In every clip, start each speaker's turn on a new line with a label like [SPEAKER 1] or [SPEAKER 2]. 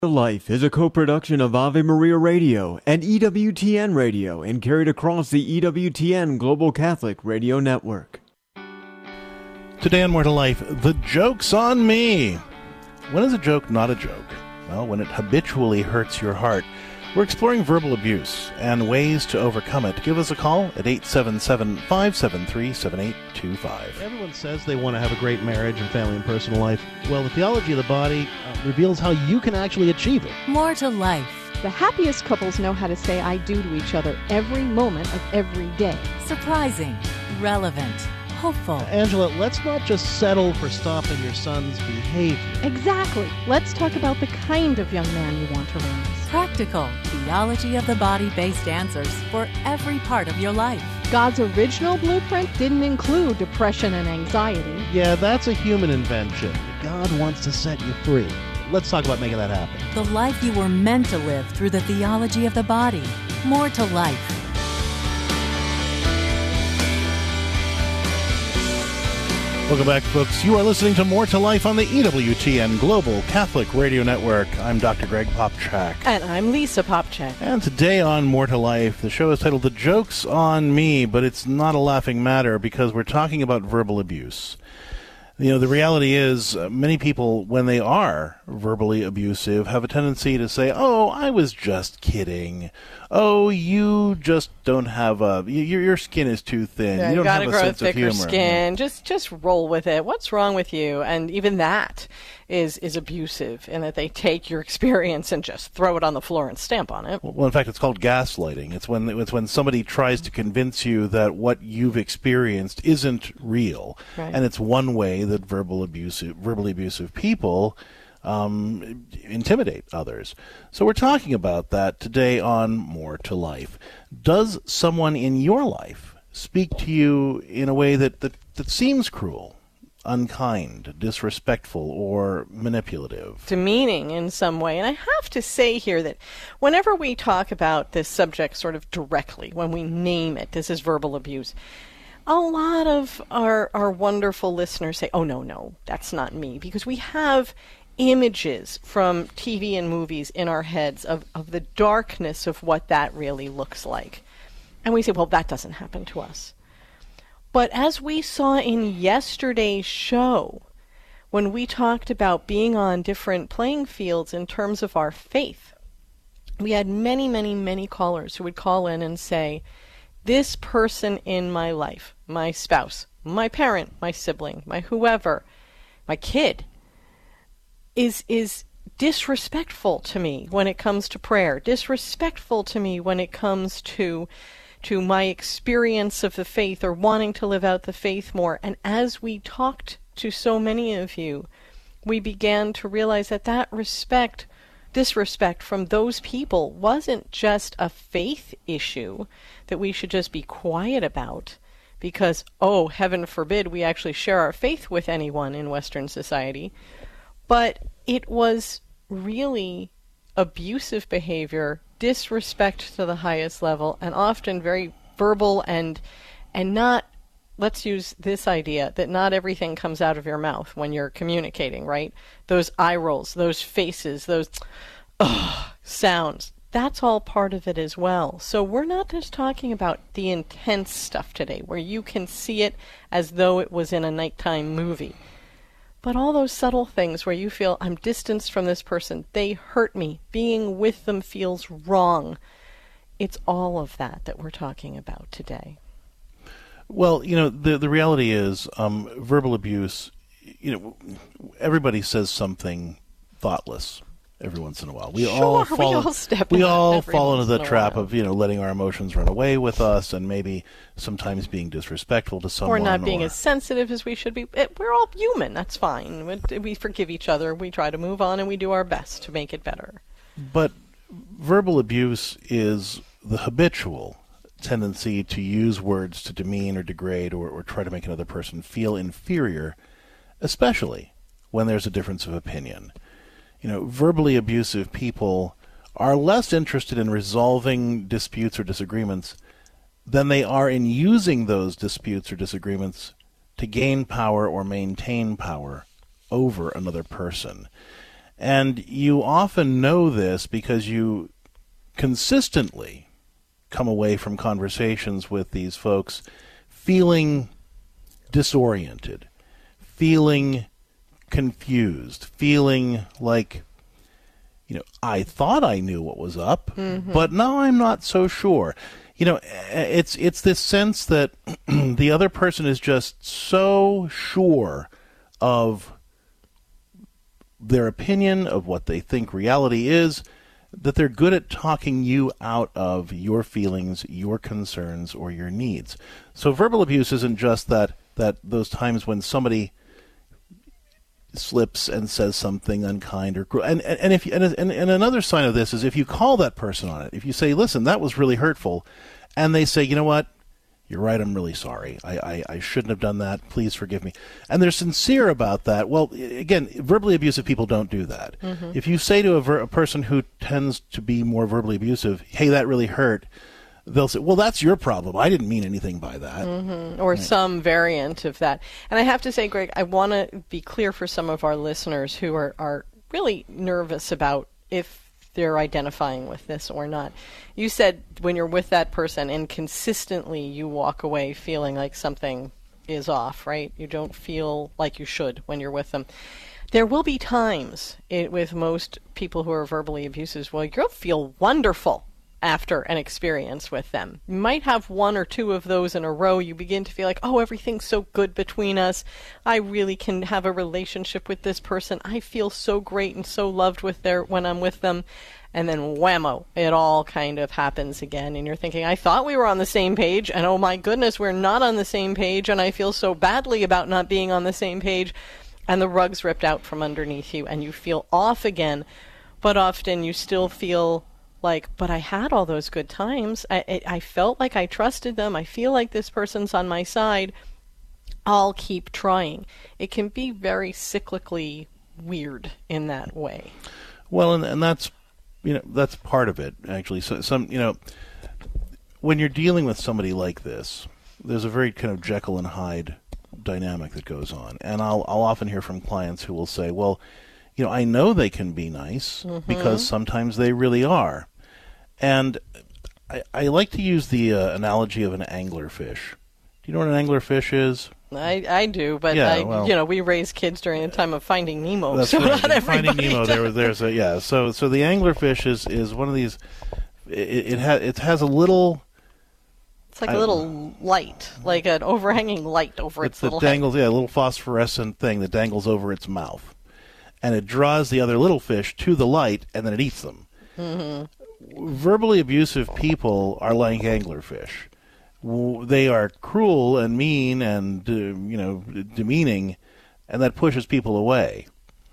[SPEAKER 1] Life is a co-production of Ave Maria Radio and EWTN Radio and carried across the EWTN Global Catholic Radio Network.
[SPEAKER 2] Today on More to Life, the joke's on me. When is a joke not a joke? Well, when it habitually hurts your heart. We're exploring verbal abuse and ways to overcome it. Give us a call at 877-573-7825.
[SPEAKER 3] Everyone says they want to have a great marriage and family and personal life. Well, the theology of the body reveals how you can actually achieve it.
[SPEAKER 4] More to Life.
[SPEAKER 5] The happiest couples know how to say I do to each other every moment of every day.
[SPEAKER 4] Surprising, relevant, hopeful.
[SPEAKER 3] Angela, let's not just settle for stopping your son's behavior.
[SPEAKER 5] Exactly. Let's talk about the kind of young man you want to raise.
[SPEAKER 4] Practical, theology of the body-based answers for every part of your life.
[SPEAKER 5] God's original blueprint didn't include depression and anxiety.
[SPEAKER 3] Yeah, that's a human invention. God wants to set you free. Let's talk about making that happen.
[SPEAKER 4] The life you were meant to live through the theology of the body. More to Life.
[SPEAKER 2] Welcome back, folks. You are listening to More to Life on the EWTN Global Catholic Radio Network. I'm Dr. Greg Popchak.
[SPEAKER 6] And I'm Lisa Popchak.
[SPEAKER 2] And today on More to Life, the show is titled The Joke's on Me, but it's not a laughing matter because we're talking about verbal abuse. You know, the reality is many people, when they are verbally abusive, have a tendency to say, oh, I was just kidding. Oh, you just don't have your skin is too thin.
[SPEAKER 6] Yeah,
[SPEAKER 2] you don't
[SPEAKER 6] gotta
[SPEAKER 2] have a
[SPEAKER 6] grow
[SPEAKER 2] sense of
[SPEAKER 6] thicker
[SPEAKER 2] humor.
[SPEAKER 6] skin. Just roll with it. What's wrong with you? And even that is abusive in that they take your experience and just throw it on the floor and stamp on it.
[SPEAKER 2] Well, in fact, it's called gaslighting. It's when somebody tries to convince you that what you've experienced isn't real,
[SPEAKER 6] Right.
[SPEAKER 2] and it's one way that verbally abusive people intimidate others. So we're talking about that today on More to Life. Does someone in your life speak to you in a way that seems cruel, unkind, disrespectful, or manipulative?
[SPEAKER 6] Demeaning in some way. And I have to say here that whenever we talk about this subject sort of directly, when we name it, this is verbal abuse, a lot of our wonderful listeners say, oh, no, that's not me. Because we have images from TV and movies in our heads of the darkness of what that really looks like. And we say, well, that doesn't happen to us. But as we saw in yesterday's show, when we talked about being on different playing fields in terms of our faith, we had many, many, many callers who would call in and say, this person in my life, my spouse, my parent, my sibling, my whoever, my kid, is disrespectful to me when it comes to prayer, disrespectful to me when it comes to my experience of the faith or wanting to live out the faith more. And as we talked to so many of you, we began to realize that disrespect from those people wasn't just a faith issue that we should just be quiet about because, oh, heaven forbid we actually share our faith with anyone in Western society. But it was really abusive behavior, disrespect to the highest level, and often very verbal and not, let's use this idea, that not everything comes out of your mouth when you're communicating, right? Those eye rolls, those faces, those sounds, that's all part of it as well. So we're not just talking about the intense stuff today, where you can see it as though it was in a nighttime movie. But all those subtle things where you feel, I'm distanced from this person, they hurt me, being with them feels wrong. It's all of that we're talking about today.
[SPEAKER 2] Well, you know, the reality is verbal abuse, you know, everybody says something thoughtless every once in a while. We all fall into the trap of, you know, letting our emotions run away with us and maybe sometimes being disrespectful to someone.
[SPEAKER 6] Or not being as sensitive as we should be. We're all human. That's fine. We forgive each other. We try to move on and we do our best to make it better.
[SPEAKER 2] But verbal abuse is the habitual tendency to use words to demean or degrade or try to make another person feel inferior, especially when there's a difference of opinion. You know, verbally abusive people are less interested in resolving disputes or disagreements than they are in using those disputes or disagreements to gain power or maintain power over another person. And you often know this because you consistently come away from conversations with these folks feeling disoriented, feeling confused, feeling like, I thought I knew what was up, but now I'm not so sure. It's this sense that the other person is just so sure of their opinion, of what they think reality is, that they're good at talking you out of your feelings, your concerns, or your needs. So verbal abuse isn't just that those times when somebody slips and says something unkind or cruel. And another sign of this is if you call that person on it, if you say, listen, that was really hurtful, and they say, you know what, you're right, I'm really sorry. I shouldn't have done that. Please forgive me. And they're sincere about that. Well, again, verbally abusive people don't do that. If you say to a person who tends to be more verbally abusive, hey, that really hurt, they'll say, well, that's your problem. I didn't mean anything by that.
[SPEAKER 6] Or some variant of that. And I have to say, Greg, I want to be clear for some of our listeners who are really nervous about if they're identifying with this or not. You said when you're with that person and consistently you walk away feeling like something is off, right? You don't feel like you should when you're with them. There will be times with most people who are verbally abusive, well, you'll feel wonderful after an experience with them. You might have one or two of those in a row. You begin to feel like, oh, everything's so good between us. I really can have a relationship with this person. I feel so great and so loved when I'm with them. And then whammo, it all kind of happens again. And you're thinking, I thought we were on the same page. And oh my goodness, we're not on the same page. And I feel so badly about not being on the same page. And the rug's ripped out from underneath you and you feel off again. But often you still feel like, but I had all those good times. I felt like I trusted them. I feel like this person's on my side. I'll keep trying. It can be very cyclically weird in that way.
[SPEAKER 2] Well, and that's, that's part of it, actually. So when you're dealing with somebody like this, there's a very kind of Jekyll and Hyde dynamic that goes on. And I'll often hear from clients who will say, well, I know they can be nice because sometimes they really are. And I like to use the analogy of an anglerfish. Do you know what an anglerfish is?
[SPEAKER 6] I do, but we raise kids during the time of Finding Nemo.
[SPEAKER 2] That's
[SPEAKER 6] so
[SPEAKER 2] right.
[SPEAKER 6] Not everybody
[SPEAKER 2] Finding Nemo, there's a yeah. So the anglerfish is one of these. It has a little.
[SPEAKER 6] It's like a little light, like an overhanging light over its little
[SPEAKER 2] head. A little phosphorescent thing that dangles over its mouth, and it draws the other little fish to the light, and then it eats them. Verbally abusive people are like anglerfish. They are cruel and mean and demeaning, and that pushes people away.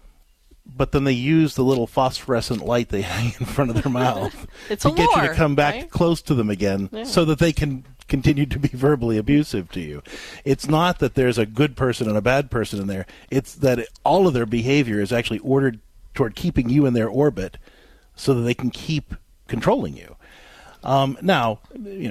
[SPEAKER 2] But then they use the little phosphorescent light they hang in front of their mouth to get you to come back close to them again, so that they can continue to be verbally abusive to you. It's not that there's a good person and a bad person in there. It's that all of their behavior is actually ordered toward keeping you in their orbit so that they can keep controlling you. Now,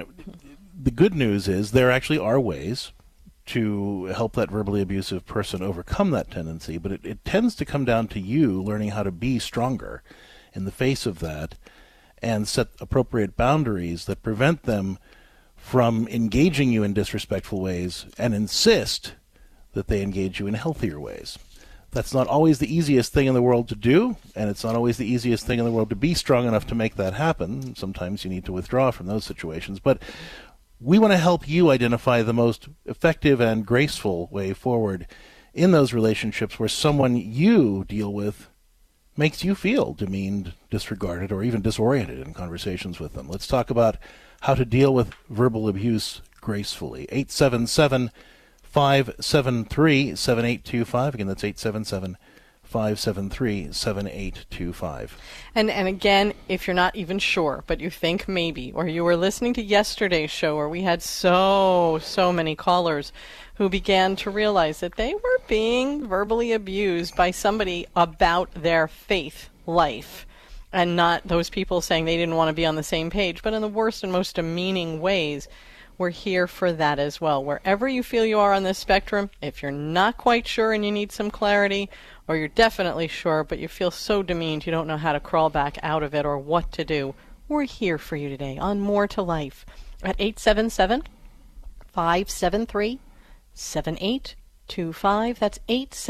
[SPEAKER 2] the good news is there actually are ways to help that verbally abusive person overcome that tendency, but it tends to come down to you learning how to be stronger in the face of that and set appropriate boundaries that prevent them from engaging you in disrespectful ways and insist that they engage you in healthier ways. That's not always the easiest thing in the world to do, and it's not always the easiest thing in the world to be strong enough to make that happen. Sometimes you need to withdraw from those situations, but we want to help you identify the most effective and graceful way forward in those relationships where someone you deal with makes you feel demeaned, disregarded, or even disoriented in conversations with them. Let's talk about how to deal with verbal abuse gracefully. 877-573-7825. Again, that's 877-573-7825.
[SPEAKER 6] And again, if you're not even sure, but you think maybe, or you were listening to yesterday's show where we had so many callers who began to realize that they were being verbally abused by somebody about their faith life, and not those people saying they didn't want to be on the same page, but in the worst and most demeaning ways. we're here for that as well. Wherever you feel you are on this spectrum, if you're not quite sure and you need some clarity, or you're definitely sure but you feel so demeaned you don't know how to crawl back out of it or what to do, we're here for you today on More to Life at 877-573-7825. That's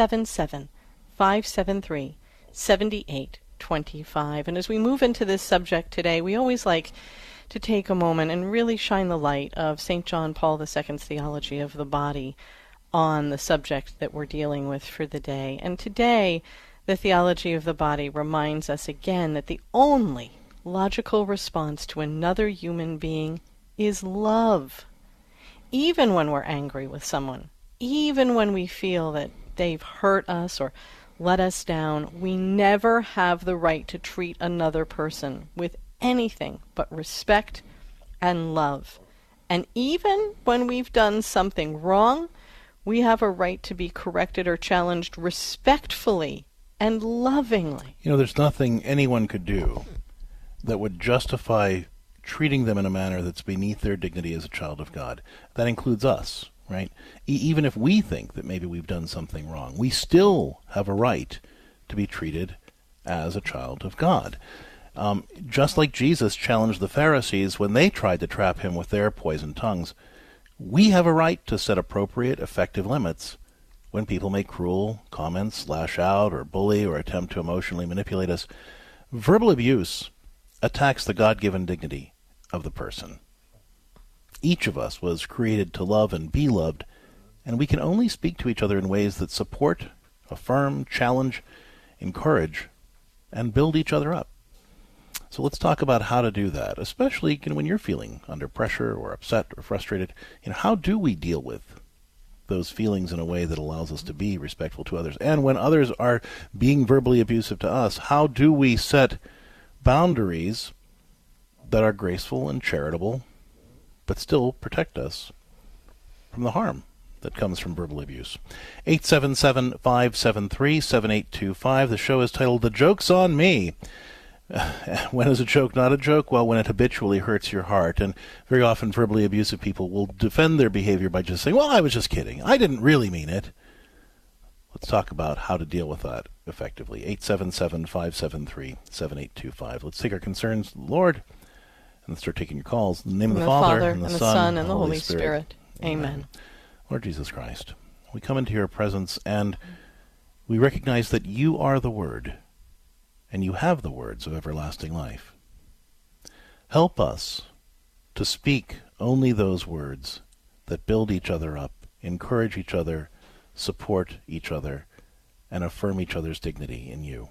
[SPEAKER 6] 877-573-7825. And as we move into this subject today, we always like to take a moment and really shine the light of St. John Paul II's theology of the body on the subject that we're dealing with for the day. And today, the theology of the body reminds us again that the only logical response to another human being is love. Even when we're angry with someone, even when we feel that they've hurt us or let us down, we never have the right to treat another person with anything but respect and love. And even when we've done something wrong, we have a right to be corrected or challenged respectfully and lovingly.
[SPEAKER 2] You know, there's nothing anyone could do that would justify treating them in a manner that's beneath their dignity as a child of God. That includes us, right? Even if we think that maybe we've done something wrong, we still have a right to be treated as a child of God. Just like Jesus challenged the Pharisees when they tried to trap him with their poisoned tongues, we have a right to set appropriate, effective limits when people make cruel comments, lash out, or bully, or attempt to emotionally manipulate us. Verbal abuse attacks the God-given dignity of the person. Each of us was created to love and be loved, and we can only speak to each other in ways that support, affirm, challenge, encourage, and build each other up. So let's talk about how to do that, especially when you're feeling under pressure or upset or frustrated. How do we deal with those feelings in a way that allows us to be respectful to others? And when others are being verbally abusive to us, how do we set boundaries that are graceful and charitable, but still protect us from the harm that comes from verbal abuse? 877-573-7825. The show is titled The Joke's on Me. When is a joke not a joke? Well, when it habitually hurts your heart. And very often verbally abusive people will defend their behavior by just saying, well, I was just kidding. I didn't really mean it. Let's talk about how to deal with that effectively. 877-573-7825. Let's take our concerns to the Lord, and let's start taking your calls. In the name of the Father,
[SPEAKER 6] and the Son, and the Holy Spirit. Amen.
[SPEAKER 2] Lord Jesus Christ, we come into your presence, and we recognize that you are the Word, and you have the words of everlasting life. Help us to speak only those words that build each other up, encourage each other, support each other, and affirm each other's dignity in you.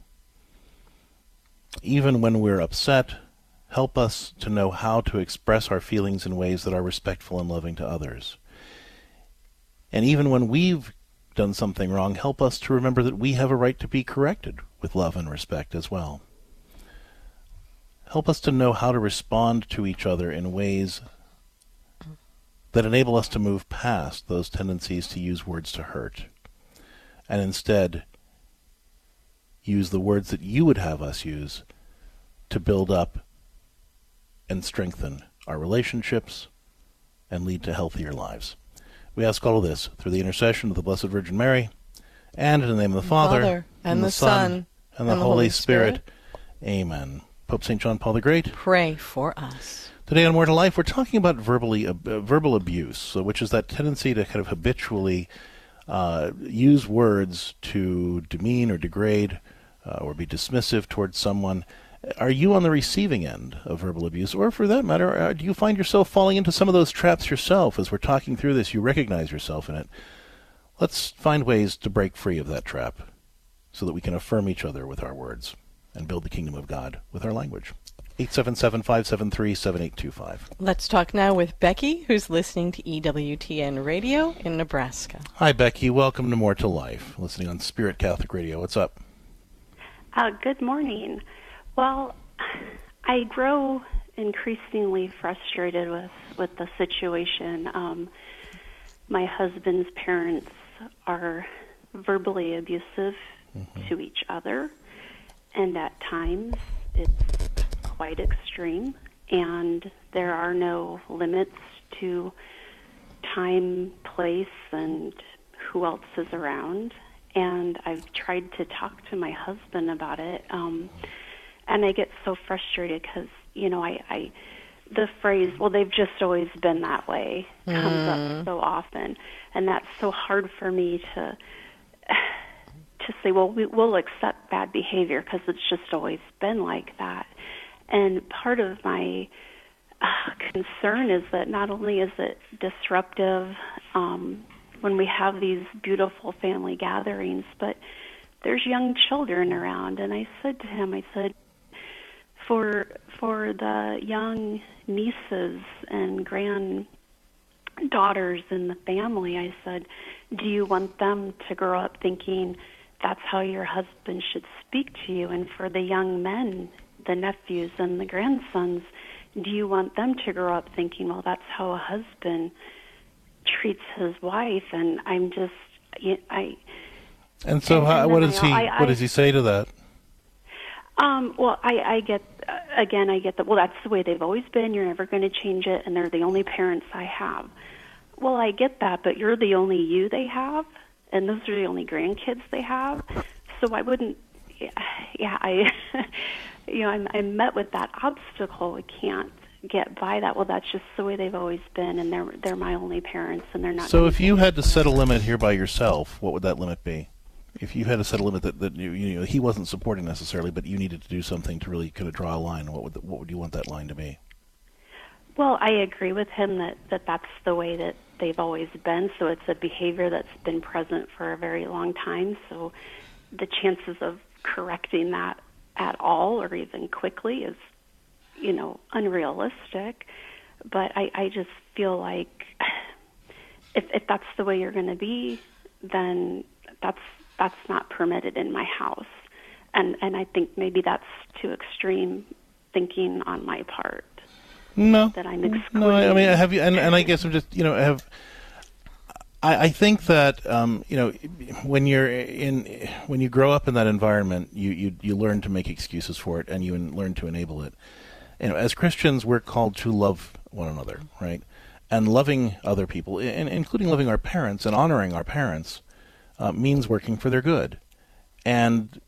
[SPEAKER 2] Even when we're upset, help us to know how to express our feelings in ways that are respectful and loving to others. And even when we've done something wrong, help us to remember that we have a right to be corrected with love and respect as well. Help us to know how to respond to each other in ways that enable us to move past those tendencies to use words to hurt, and instead use the words that you would have us use to build up and strengthen our relationships and lead to healthier lives. We ask all of this through the intercession of the Blessed Virgin Mary, and in the name of the Father,
[SPEAKER 6] and the Son,
[SPEAKER 2] and the Holy Spirit. Amen. Pope St. John Paul the Great,
[SPEAKER 6] pray for us.
[SPEAKER 2] Today on More to Life, we're talking about verbal abuse, which is that tendency to kind of habitually use words to demean or degrade or be dismissive towards someone. Are you on the receiving end of verbal abuse? Or for that matter, do you find yourself falling into some of those traps yourself? As we're talking through this, you recognize yourself in it. Let's find ways to break free of that trap so that we can affirm each other with our words and build the kingdom of God with our language. 877-573-7825.
[SPEAKER 6] Let's talk now with Becky, who's listening to EWTN Radio in Nebraska.
[SPEAKER 2] Hi, Becky. Welcome to More to Life, listening on Spirit Catholic Radio. What's up?
[SPEAKER 7] Good morning. Well, I grow increasingly frustrated with the situation. My husband's parents are verbally abusive to each other, and at times it's quite extreme. and there are no limits to time, place, and who else is around. And I've tried to talk to my husband about it, and I get so frustrated because, the phrase, well, they've just always been that way, comes up so often. And that's so hard for me to say, well, we'll accept bad behavior because it's just always been like that. And part of my concern is that not only is it disruptive when we have these beautiful family gatherings, but there's young children around. And I said to him, for the young nieces and granddaughters in the family, I said, do you want them to grow up thinking that's how your husband should speak to you? And for the young men, the nephews and the grandsons, do you want them to grow up thinking, well, that's how a husband treats his wife? And I'm just,
[SPEAKER 2] And so, what does he say to that?
[SPEAKER 7] Well, I get that, well, that's the way they've always been, you're never going to change it, and they're the only parents I have. Well, I get that, but you're the only you they have, and those are the only grandkids they have, so I wouldn't, I'm met with that obstacle. I can't get by that. Well, that's just the way they've always been, and they're my only parents, and they're not.
[SPEAKER 2] So if you had to set a limit here by yourself, what would that limit be? If you had to set a limit that he wasn't supporting necessarily, but you needed to do something to really kind of draw a line, what would you want that line to be?
[SPEAKER 7] Well, I agree with him that that's the way that they've always been. So it's a behavior that's been present for a very long time. So the chances of correcting that at all or even quickly is, unrealistic. But I just feel like if that's the way you're going to be, then that's not permitted in my house. And I think maybe that's too extreme thinking on my part.
[SPEAKER 2] No.
[SPEAKER 7] That I'm excluding.
[SPEAKER 2] No, I mean, have you, and I guess I'm just, I think that, when you grow up in that environment, you learn to make excuses for it and you learn to enable it. As Christians, we're called to love one another, right? And loving other people, including loving our parents and honoring our parents, means working for their good. And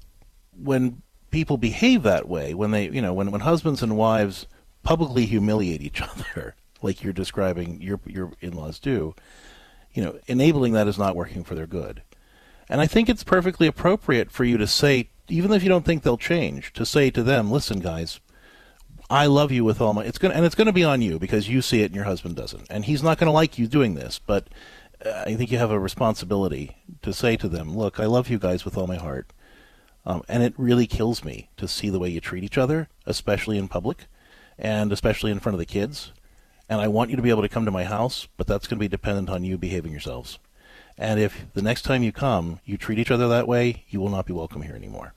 [SPEAKER 2] when people behave that way, when they, when husbands and wives publicly humiliate each other, like you're describing your in-laws do, enabling that is not working for their good. And I think it's perfectly appropriate for you to say, even if you don't think they'll change, to say to them, listen, guys, I love you with all my, it's going to be on you because you see it and your husband doesn't. And he's not going to like you doing this, but I think you have a responsibility to say to them, look, I love you guys with all my heart. And it really kills me to see the way you treat each other, especially in public and especially in front of the kids. And I want you to be able to come to my house, but that's going to be dependent on you behaving yourselves. And if the next time you come, you treat each other that way, you will not be welcome here anymore.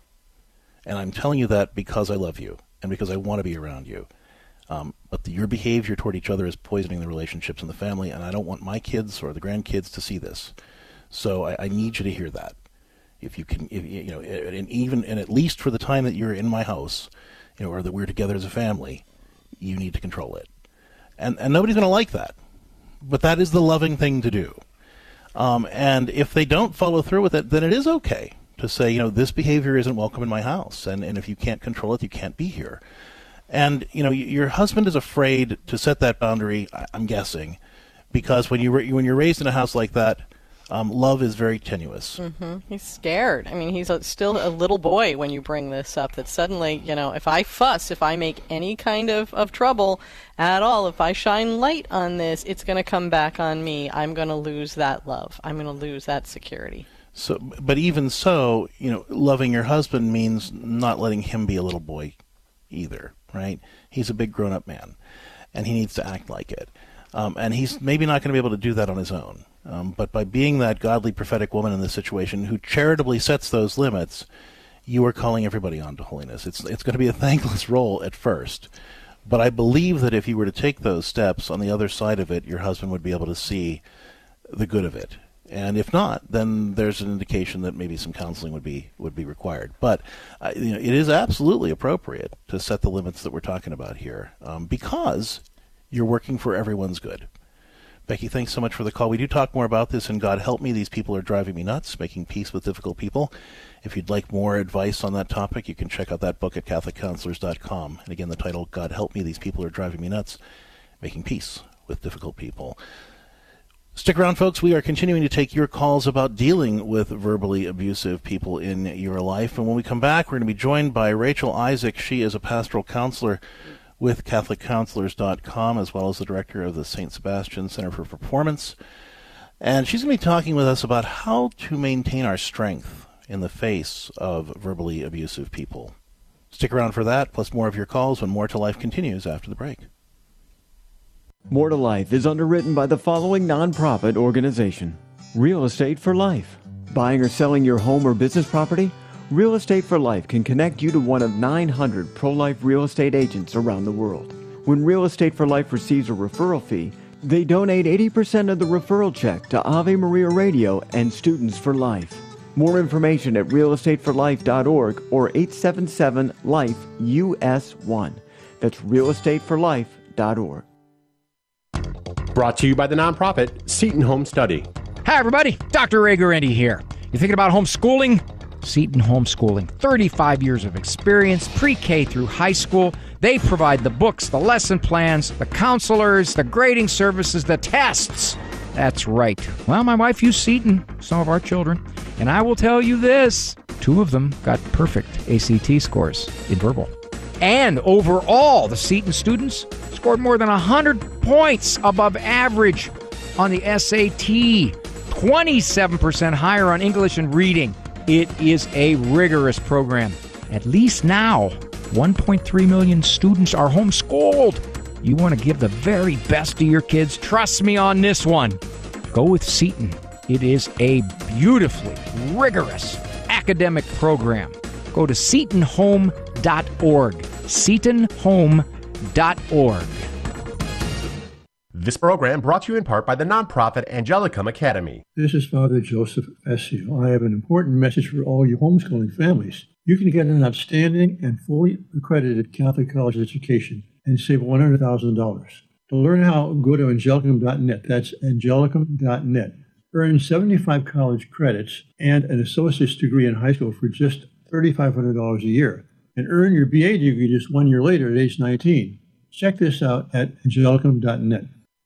[SPEAKER 2] And I'm telling you that because I love you and because I want to be around you. But your behavior toward each other is poisoning the relationships in the family, and I don't want my kids or the grandkids to see this. So I need you to hear that. If you can, and at least for the time that you're in my house, or that we're together as a family, you need to control it. And nobody's going to like that. But that is the loving thing to do. And if they don't follow through with it, then it is okay to say, this behavior isn't welcome in my house. And if you can't control it, you can't be here. And, your husband is afraid to set that boundary, I'm guessing, because when you're raised in a house like that, love is very tenuous.
[SPEAKER 6] Mm-hmm. He's scared. I mean, he's still a little boy when you bring this up, that suddenly, if I fuss, if I make any kind of trouble at all, if I shine light on this, it's going to come back on me. I'm going to lose that love. I'm going to lose that security.
[SPEAKER 2] So, but even so, loving your husband means not letting him be a little boy either, right? He's a big grown-up man, and he needs to act like it. And he's maybe not going to be able to do that on his own. But by being that godly, prophetic woman in this situation who charitably sets those limits, you are calling everybody on to holiness. It's going to be a thankless role at first. But I believe that if you were to take those steps, on the other side of it, your husband would be able to see the good of it. And if not, then there's an indication that maybe some counseling would be required. But it is absolutely appropriate to set the limits that we're talking about here, because you're working for everyone's good. Becky, thanks so much for the call. We do talk more about this in God Help Me. These People Are Driving Me Nuts, Making Peace with Difficult People. If you'd like more advice on that topic, you can check out that book at CatholicCounselors.com. And again, the title, God Help Me, These People Are Driving Me Nuts, Making Peace with Difficult People. Stick around, folks. We are continuing to take your calls about dealing with verbally abusive people in your life. And when we come back, we're going to be joined by Rachel Isaac. She is a pastoral counselor with CatholicCounselors.com, as well as the director of the St. Sebastian Center for Performance. And she's going to be talking with us about how to maintain our strength in the face of verbally abusive people. Stick around for that, plus more of your calls when More to Life continues after the break.
[SPEAKER 1] More to Life is underwritten by the following nonprofit organization: Real Estate for Life. Buying or selling your home or business property? Real Estate for Life can connect you to one of 900 pro-life real estate agents around the world. When Real Estate for Life receives a referral fee, they donate 80% of the referral check to Ave Maria Radio and Students for Life. More information at realestateforlife.org or 877-LIFE-US1. That's realestateforlife.org.
[SPEAKER 8] Brought to you by the nonprofit Seton Home Study.
[SPEAKER 9] Hi, everybody. Dr. Ray Guarendi here. You thinking about homeschooling? Seton Homeschooling. 35 years of experience, pre-K through high school. They provide the books, the lesson plans, the counselors, the grading services, the tests. That's right. Well, my wife used Seton, some of our children, and I will tell you this. 2 of them got perfect ACT scores in verbal. And overall, the Seton students scored more than 100 points above average on the SAT, 27% higher on English and reading. It is a rigorous program. At least now, 1.3 million students are homeschooled. You want to give the very best to your kids? Trust me on this one. Go with Seton. It is a beautifully rigorous academic program. Go to setonhome.org. setonhome.org.
[SPEAKER 8] This program brought to you in part by the nonprofit Angelicum Academy.
[SPEAKER 10] This is Father Joseph Essio. I have an important message for all you homeschooling families. You can get an outstanding and fully accredited Catholic college education and save $100,000. To learn how, go to Angelicum.net. That's Angelicum.net. Earn 75 college credits and an associate's degree in high school for just $3,500 a year. And earn your BA degree just 1 year later at age 19. Check this out at Angelicum.net.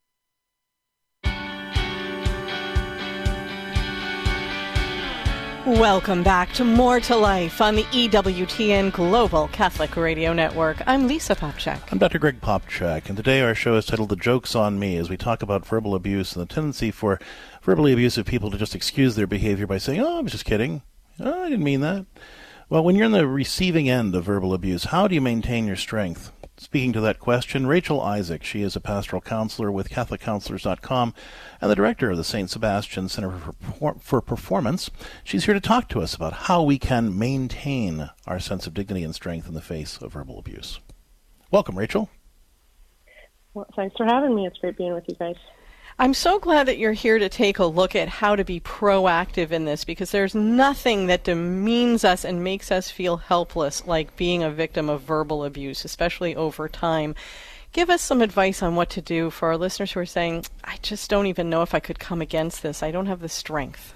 [SPEAKER 6] Welcome back to More to Life on the EWTN Global Catholic Radio Network. I'm Lisa Popchak.
[SPEAKER 2] I'm Dr. Greg Popchak, and today our show is titled The Joke's on Me, as we talk about verbal abuse and the tendency for verbally abusive people to just excuse their behavior by saying, "Oh, I was just kidding. Oh, I didn't mean that." Well, when you're on the receiving end of verbal abuse, how do you maintain your strength? Speaking to that question, Rachel Isaac. She is a pastoral counselor with CatholicCounselors.com and the director of the St. Sebastian Center for Performance. She's here to talk to us about how we can maintain our sense of dignity and strength in the face of verbal abuse. Welcome, Rachel.
[SPEAKER 11] Well, thanks for having me. It's great being with you guys.
[SPEAKER 6] I'm so glad that you're here to take a look at how to be proactive in this, because there's nothing that demeans us and makes us feel helpless like being a victim of verbal abuse, especially over time. Give us some advice on what to do for our listeners who are saying, I just don't even know if I could come against this. I don't have the strength.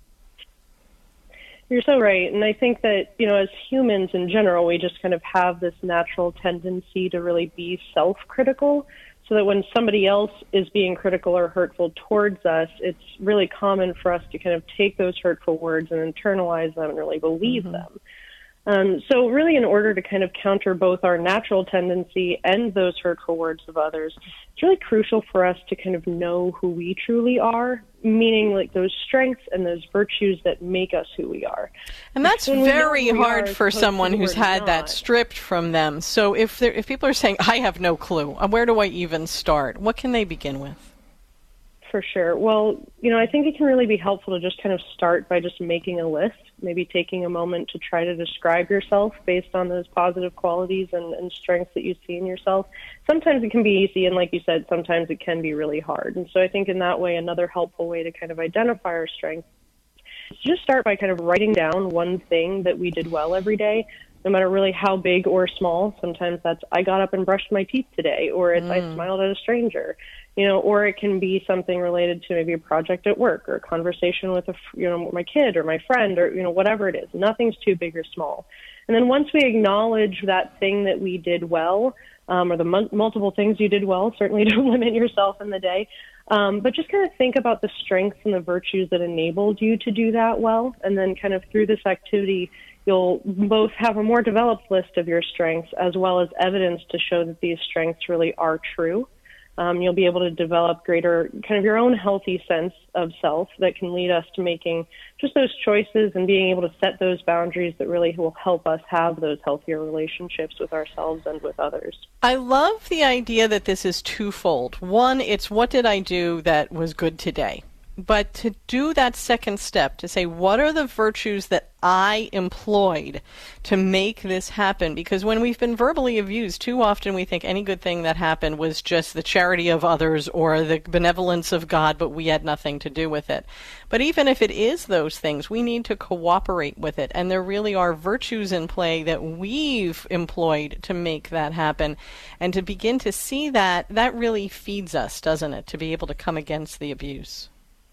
[SPEAKER 11] You're so right. And I think that, as humans in general, we just kind of have this natural tendency to really be self-critical. So that when somebody else is being critical or hurtful towards us, it's really common for us to kind of take those hurtful words and internalize them and really believe them. So really, in order to kind of counter both our natural tendency and those hurtful words of others, it's really crucial for us to kind of know who we truly are, meaning like those strengths and those virtues that make us who we are.
[SPEAKER 6] And that's very hard for someone who's had that stripped from them. So if people are saying, I have no clue, where do I even start? What can they begin with?
[SPEAKER 11] For sure. Well, I think it can really be helpful to just kind of start by just making a list, maybe taking a moment to try to describe yourself based on those positive qualities and strengths that you see in yourself. Sometimes it can be easy, and like you said, sometimes it can be really hard. And so I think in that way, another helpful way to kind of identify our strengths is to just start by kind of writing down one thing that we did well every day, no matter really how big or small. Sometimes that's, I got up and brushed my teeth today, or it's, I smiled at a stranger. Or it can be something related to maybe a project at work or a conversation with my kid or my friend or, whatever it is. Nothing's too big or small. And then once we acknowledge that thing that we did well, or the multiple things you did well, certainly don't limit yourself in the day, but just kind of think about the strengths and the virtues that enabled you to do that well. And then kind of through this activity, you'll both have a more developed list of your strengths as well as evidence to show that these strengths really are true. You'll be able to develop greater kind of your own healthy sense of self that can lead us to making just those choices and being able to set those boundaries that really will help us have those healthier relationships with ourselves and with others.
[SPEAKER 6] I love the idea that this is twofold. One, it's what did I do that was good today? But to do that second step, to say, what are the virtues that I employed to make this happen? Because when we've been verbally abused, too often we think any good thing that happened was just the charity of others or the benevolence of God, but we had nothing to do with it. But even if it is those things, we need to cooperate with it. And there really are virtues in play that we've employed to make that happen. And to begin to see that really feeds us, doesn't it, to be able to come against the abuse.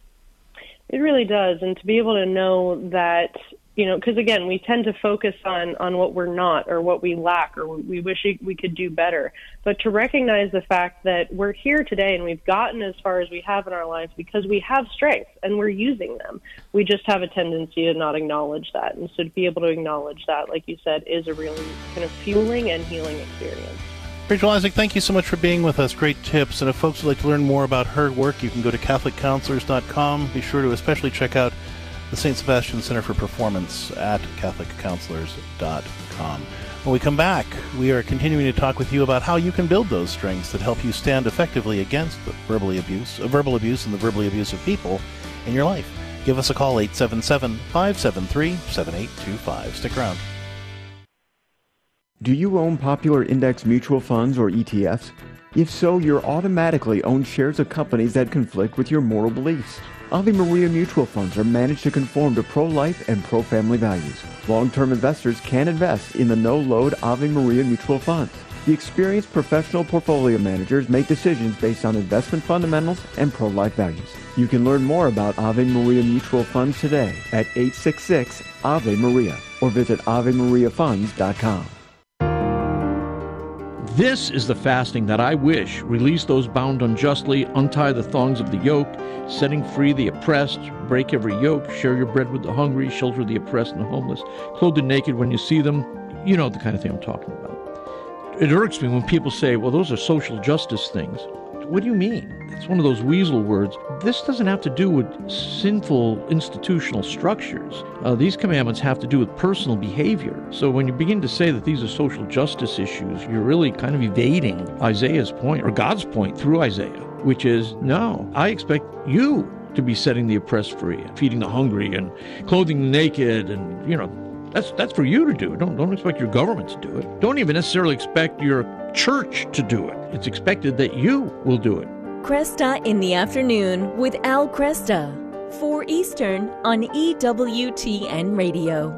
[SPEAKER 11] It really does. And to be able to know that, because again, we tend to focus on what we're not or what we lack or we wish we could do better. But to recognize the fact that we're here today and we've gotten as far as we have in our lives because we have strengths and we're using them. We just have a tendency to not acknowledge that. And so to be able to acknowledge that, like you said, is a really kind of fueling and healing experience.
[SPEAKER 2] Rachel Isaac, thank you so much for being with us. Great tips. And if folks would like to learn more about her work, you can go to CatholicCounselors.com. Be sure to especially check out the St. Sebastian Center for Performance at CatholicCounselors.com. When we come back, we are continuing to talk with you about how you can build those strengths that help you stand effectively against the verbal abuse and the verbally abusive people in your life. Give us a call, 877-573-7825. Stick around.
[SPEAKER 1] Do you own popular index mutual funds or ETFs? If so, you're automatically own shares of companies that conflict with your moral beliefs. Ave Maria mutual funds are managed to conform to pro-life and pro-family values. Long-term investors can invest in the no-load Ave Maria mutual funds. The experienced professional portfolio managers make decisions based on investment fundamentals and pro-life values. You can learn more about Ave Maria mutual funds today at 866-AVE-MARIA or visit AveMariaFunds.com.
[SPEAKER 12] This is the fasting that I wish. Release those bound unjustly, untie the thongs of the yoke, setting free the oppressed, break every yoke, share your bread with the hungry, shelter the oppressed and the homeless, clothe the naked when you see them. You know the kind of thing I'm talking about. It irks me when people say, well, those are social justice things. What do you mean? It's one of those weasel words. This doesn't have to do with sinful institutional structures. These commandments have to do with personal behavior. So when you begin to say that these are social justice issues, you're really kind of evading Isaiah's point, or God's point through Isaiah, which is, no, I expect you to be setting the oppressed free, and feeding the hungry, and clothing the naked, and, that's for you to do. Don't expect your government to do it. Don't even necessarily expect your church to do it. It's expected that you will do it.
[SPEAKER 13] Cresta in the Afternoon with Al Cresta, 4 Eastern on EWTN Radio.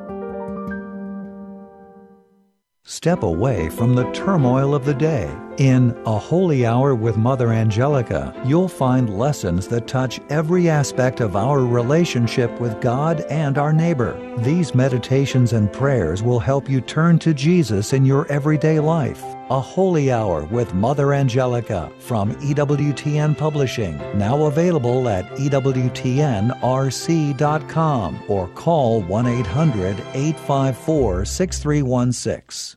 [SPEAKER 14] Step away from the turmoil of the day. In A Holy Hour with Mother Angelica, you'll find lessons that touch every aspect of our relationship with God and our neighbor. These meditations and prayers will help you turn to Jesus in your everyday life. A Holy Hour with Mother Angelica from EWTN Publishing, now available at EWTNRC.com or call 1-800-854-6316.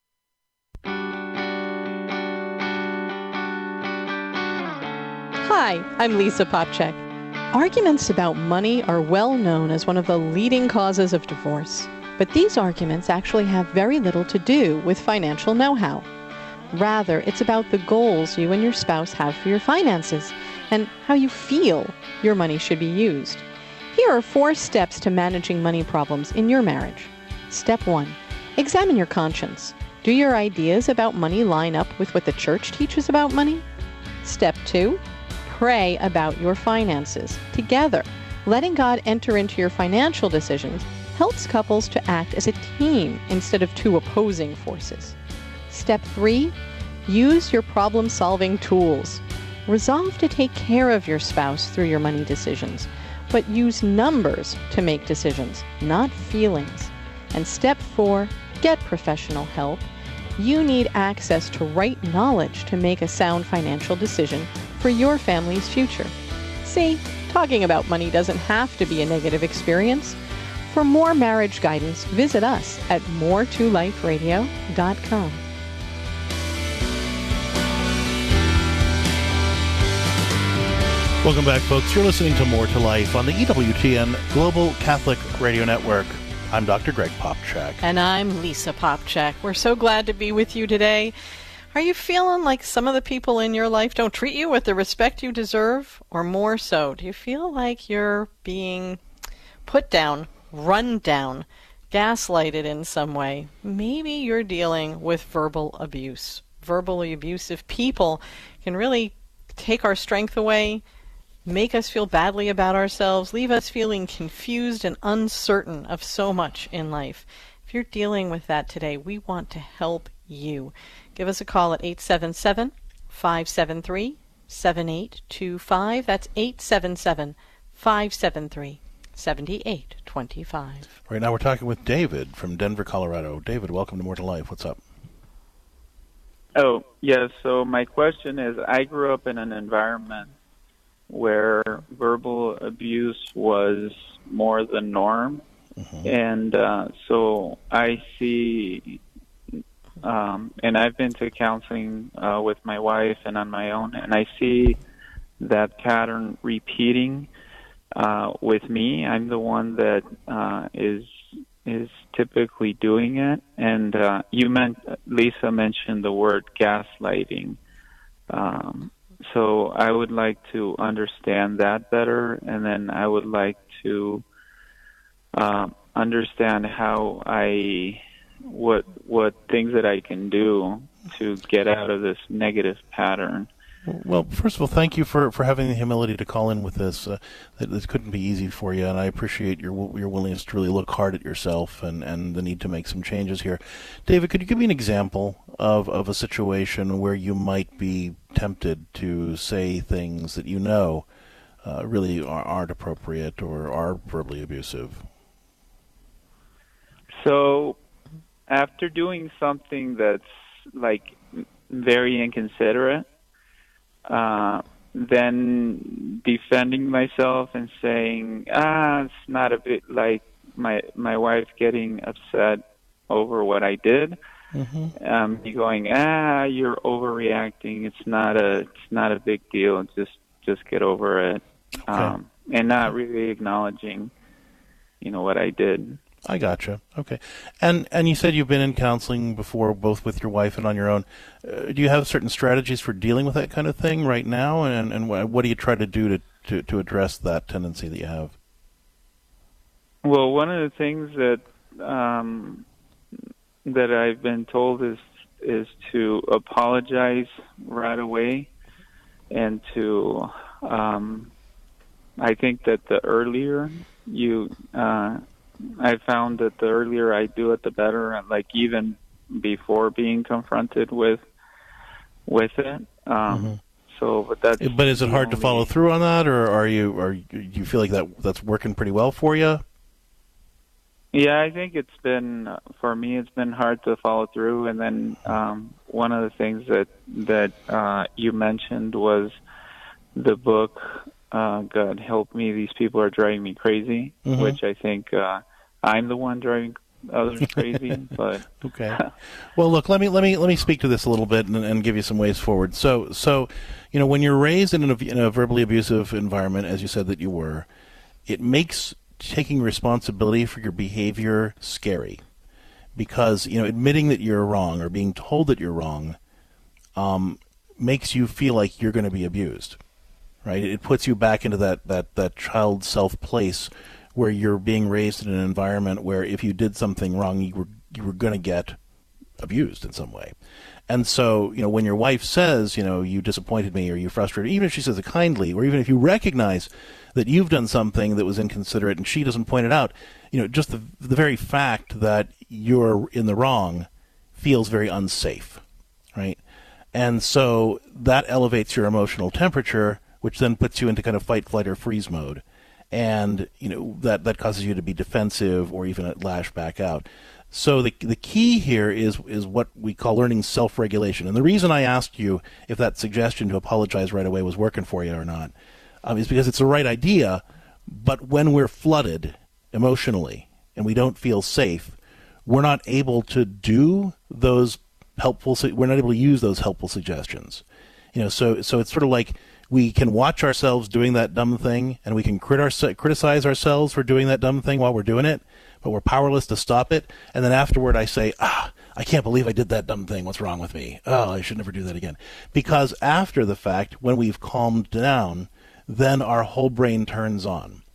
[SPEAKER 5] Hi, I'm Lisa Popchak. Arguments about money are well known as one of the leading causes of divorce. But these arguments actually have very little to do with financial know-how. Rather, it's about the goals you and your spouse have for your finances and how you feel your money should be used. Here are 4 steps to managing money problems in your marriage. Step 1. Examine your conscience. Do your ideas about money line up with what the church teaches about money? Step 2. Pray about your finances together. Letting God enter into your financial decisions helps couples to act as a team instead of 2 opposing forces. Step 3. Use your problem-solving tools. Resolve to take care of your spouse through your money decisions, but use numbers to make decisions, not feelings. And step 4, get professional help. You need access to right knowledge to make a sound financial decision for your family's future. See, talking about money doesn't have to be a negative experience. For more marriage guidance, visit us at moretoliferadio.com.
[SPEAKER 2] Welcome back, folks. You're listening to More to Life on the EWTN Global Catholic Radio Network. I'm Dr. Greg Popcak.
[SPEAKER 6] And I'm Lisa Popcak. We're so glad to be with you today. Are you feeling like some of the people in your life don't treat you with the respect you deserve? Or more so, do you feel like you're being put down, run down, gaslighted in some way? Maybe you're dealing with verbal abuse. Verbally abusive people can really take our strength away, make us feel badly about ourselves, leave us feeling confused and uncertain of so much in life. If you're dealing with that today, we want to help you. Give us a call at 877-573-7825. That's 877-573-7825.
[SPEAKER 2] Right now we're talking with David from Denver, Colorado. David, welcome to More to Life. What's up?
[SPEAKER 15] Oh, yes. So my question is, I grew up in an environment where verbal abuse was more the norm. Mm-hmm. And so I see, and I've been to counseling with my wife and on my own, and I see that pattern repeating with me. I'm the one that is typically doing it. And Lisa mentioned the word gaslighting. So I would like to understand that better, and then I would like to understand what things that I can do to get out of this negative pattern.
[SPEAKER 2] Well, first of all, thank you for having the humility to call in with this. This couldn't be easy for you, and I appreciate your willingness to really look hard at yourself and the need to make some changes here. David, could you give me an example of a situation where you might be tempted to say things that you know really aren't appropriate or are verbally abusive?
[SPEAKER 15] So, after doing something that's like very inconsiderate, then defending myself and saying, it's not a bit like my wife getting upset over what I did. Mm-hmm. Going, you're overreacting. It's not a big deal. Just get over it. Okay. And not really acknowledging, what I did.
[SPEAKER 2] I gotcha. Okay. And you said you've been in counseling before, both with your wife and on your own. Do you have certain strategies for dealing with that kind of thing right now? And what do you try to do to address that tendency that you have?
[SPEAKER 15] Well, one of the things that I've been told is to apologize right away, and to I think that the earlier I found that the earlier I do it, the better. Like even before being confronted with it.
[SPEAKER 2] Mm-hmm.
[SPEAKER 15] So,
[SPEAKER 2] but is it hard to follow through on that, or do you feel like that's working pretty well for you?
[SPEAKER 15] Yeah, I think it's been hard to follow through. And then one of the things that you mentioned was the book. God help me, these people are driving me crazy, mm-hmm. which I think I'm the one driving others crazy. But
[SPEAKER 2] okay. Well, look, let me speak to this a little bit and give you some ways forward. So when you're raised in a verbally abusive environment, as you said that you were, it makes taking responsibility for your behavior scary, because admitting that you're wrong or being told that you're wrong makes you feel like you're going to be abused. right? It puts you back into that child self place where you're being raised in an environment where if you did something wrong, you were going to get abused in some way. And so, when your wife says, you disappointed me or you frustrated, even if she says it kindly, or even if you recognize that you've done something that was inconsiderate and she doesn't point it out, just the very fact that you're in the wrong feels very unsafe, right? And so that elevates your emotional temperature, which then puts you into kind of fight, flight, or freeze mode. And, that causes you to be defensive or even lash back out. So the key here is what we call learning self-regulation. And the reason I asked you if that suggestion to apologize right away was working for you or not is because it's the right idea, but when we're flooded emotionally and we don't feel safe, we're not able to do those we're not able to use those helpful suggestions. So it's sort of like we can watch ourselves doing that dumb thing, and we can criticize ourselves for doing that dumb thing while we're doing it, but we're powerless to stop it. And then afterward I say, I can't believe I did that dumb thing. What's wrong with me? Oh, I should never do that again. Because after the fact, when we've calmed down, then our whole brain turns on.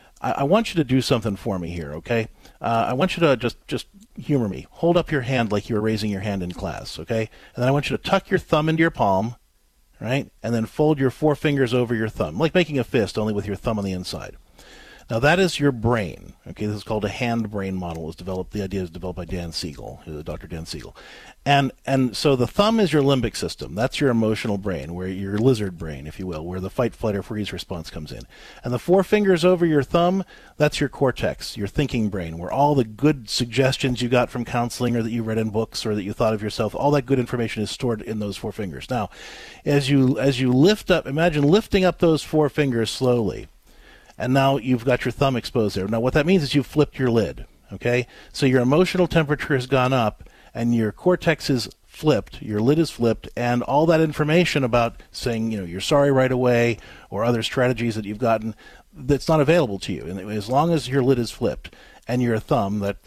[SPEAKER 2] I want you to do something for me here, okay? I want you to just humor me. Hold up your hand like you were raising your hand in class, okay? And then I want you to tuck your thumb into your palm, right? And then fold your 4 fingers over your thumb, like making a fist, only with your thumb on the inside. Now that is your brain, okay? This is called a hand-brain model. The idea is developed by Dan Siegel, Dr. Dan Siegel. And so the thumb is your limbic system. That's your emotional brain, where your lizard brain, if you will, where the fight, flight, or freeze response comes in. And the 4 fingers over your thumb, that's your cortex, your thinking brain, where all the good suggestions you got from counseling or that you read in books or that you thought of yourself, all that good information is stored in those 4 fingers. Now, as you lift up, imagine lifting up those 4 fingers slowly. And now you've got your thumb exposed there. Now what that means is you've flipped your lid, okay? So your emotional temperature has gone up and your cortex is flipped, your lid is flipped, and all that information about saying, you're sorry right away or other strategies that you've gotten, that's not available to you. And as long as your lid is flipped and your thumb, the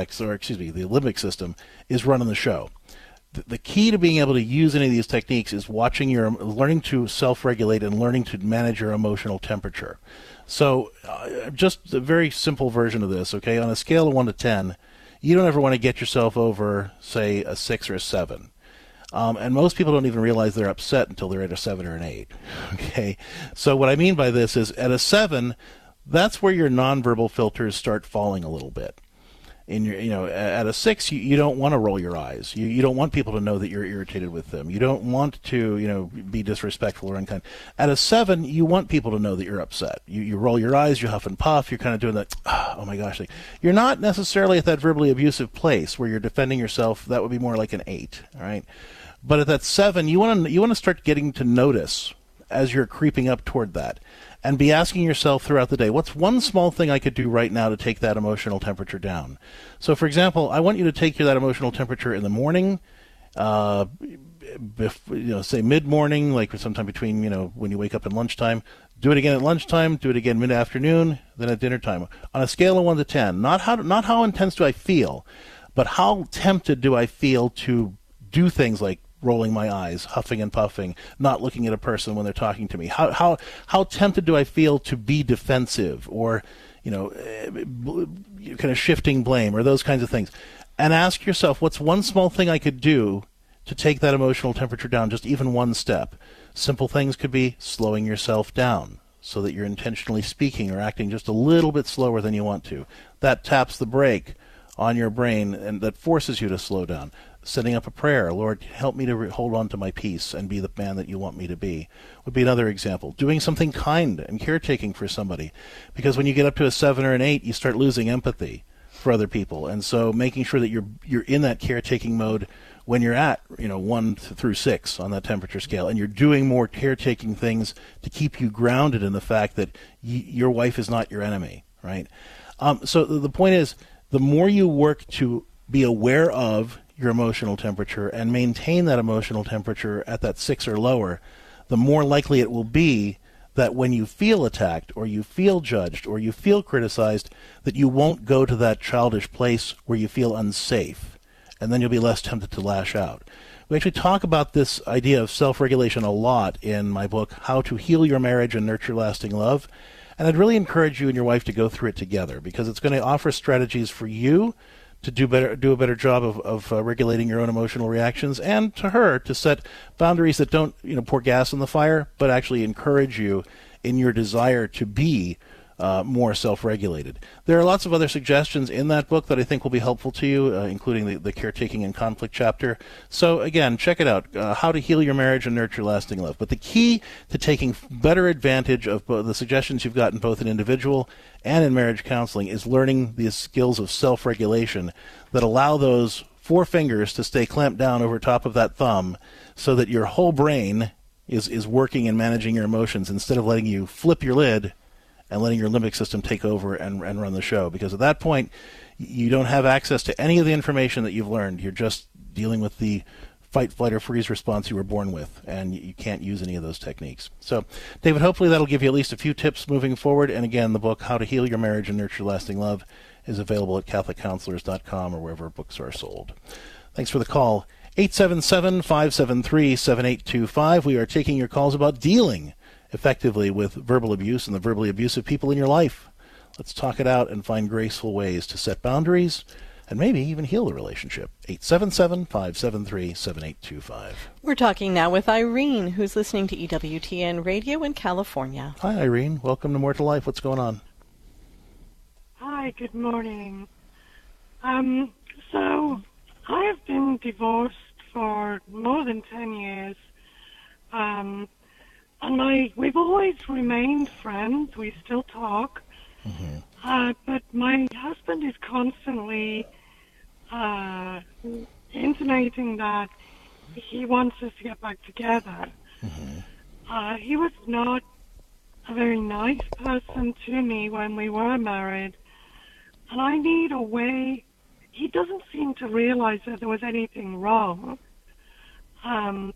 [SPEAKER 2] limbic system, is running the show. The key to being able to use any of these techniques is learning to self-regulate and learning to manage your emotional temperature. So just a very simple version of this, okay? On a scale of 1 to 10, you don't ever want to get yourself over, say, a 6 or a 7. And most people don't even realize they're upset until they're at a 7 or an 8, okay? So what I mean by this is at a 7, that's where your nonverbal filters start falling a little bit. At a 6, you don't want to roll your eyes. You don't want people to know that you're irritated with them. You don't want to, be disrespectful or unkind. At a 7, you want people to know that you're upset. You roll your eyes, you huff and puff, you're kind of doing that, oh my gosh. You're not necessarily at that verbally abusive place where you're defending yourself. That would be more like an 8, all right? But at that 7, you want to start getting to notice as you're creeping up toward that. And be asking yourself throughout the day, what's one small thing I could do right now to take that emotional temperature down? So, for example, I want you to take that emotional temperature in the morning, say mid-morning, like sometime between, when you wake up and lunchtime. Do it again at lunchtime, do it again mid-afternoon, then at dinner time. On a scale of 1 to 10, not how intense do I feel, but how tempted do I feel to do things like rolling my eyes, huffing and puffing, not looking at a person when they're talking to me. How tempted do I feel to be defensive or, kind of shifting blame or those kinds of things? And ask yourself, what's one small thing I could do to take that emotional temperature down, just even one step? Simple things could be slowing yourself down so that you're intentionally speaking or acting just a little bit slower than you want to. That taps the brake on your brain and that forces you to slow down. Setting up a prayer, Lord, help me to hold on to my peace and be the man that you want me to be, would be another example. Doing something kind and caretaking for somebody. Because when you get up to a 7 or an 8, you start losing empathy for other people. And so making sure that you're in that caretaking mode when you're at 1 through 6 on that temperature scale, and you're doing more caretaking things to keep you grounded in the fact that your wife is not your enemy, right? So the point is, the more you work to be aware of your emotional temperature and maintain that emotional temperature at that 6 or lower, the more likely it will be that when you feel attacked or you feel judged or you feel criticized, that you won't go to that childish place where you feel unsafe and then you'll be less tempted to lash out. We actually talk about this idea of self-regulation a lot in my book, How to Heal Your Marriage and Nurture Lasting Love. And I'd really encourage you and your wife to go through it together, because it's going to offer strategies for you to do a better job of regulating your own emotional reactions, and to her to set boundaries that don't pour gas on the fire, but actually encourage you in your desire to be more self-regulated. There are lots of other suggestions in that book that I think will be helpful to you, including the caretaking and conflict chapter. So again, check it out, How to Heal Your Marriage and Nurture Lasting Love. But the key to taking better advantage of the suggestions you've gotten both in individual and in marriage counseling is learning the skills of self-regulation that allow those 4 fingers to stay clamped down over top of that thumb, so that your whole brain is working and managing your emotions instead of letting you flip your lid and letting your limbic system take over and run the show. Because at that point, you don't have access to any of the information that you've learned. You're just dealing with the fight, flight, or freeze response you were born with, and you can't use any of those techniques. So, David, hopefully that'll give you at least a few tips moving forward. And again, the book, How to Heal Your Marriage and Nurture Lasting Love, is available at CatholicCounselors.com or wherever books are sold. Thanks for the call. 877-573-7825. We are taking your calls about dealing effectively with verbal abuse and the verbally abusive people in your life. Let's talk it out and find graceful ways to set boundaries and maybe even heal the relationship. 877-573-7825.
[SPEAKER 6] We're talking now with Irene, who's listening to EWTN Radio in California.
[SPEAKER 2] Hi, Irene. Welcome to More to Life. What's going on?
[SPEAKER 16] Hi, good morning. So I have been divorced for more than 10 years. And we've always remained friends. We still talk. But my husband is constantly intimating that he wants us to get back together. He was not a very nice person to me when we were married. And I need a way. He doesn't seem to realize that there was anything wrong. And